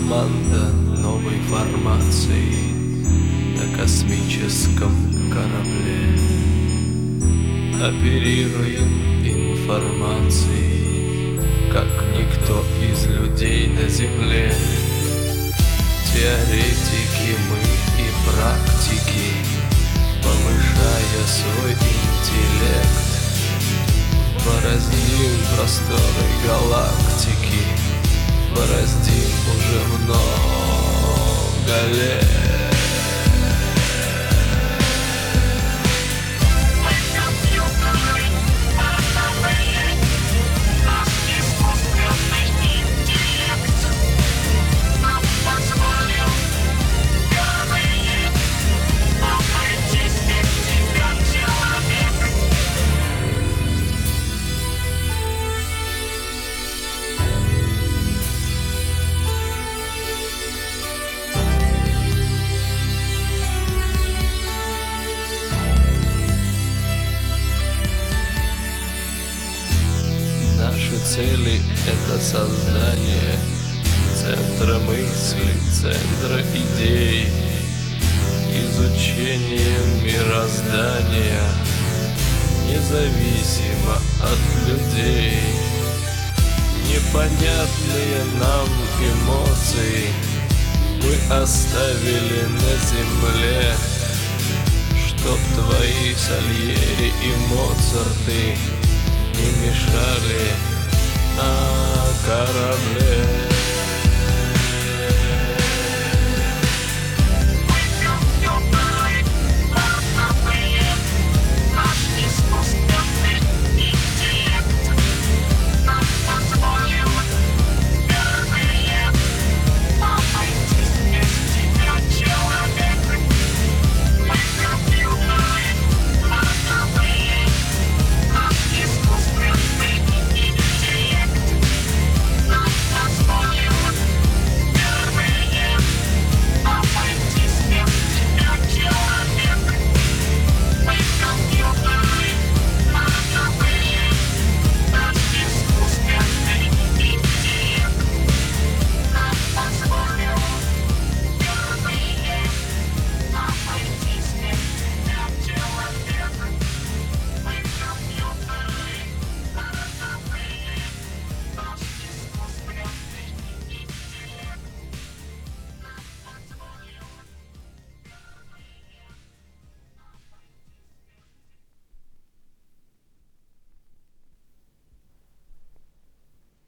команда новой формации на космическом корабле. Оперируем информацией, как никто из людей на Земле. Теоретики мы и практики, повышая свой интеллект, бороздим просторы галактики, бороздим уже много лет. Наши цели — это создание центра мысли, центра идей, изучение мироздания, независимо от людей. Непонятные нам эмоции мы оставили на земле, чтоб твои Сальери и Моцарты не мешали на корабле.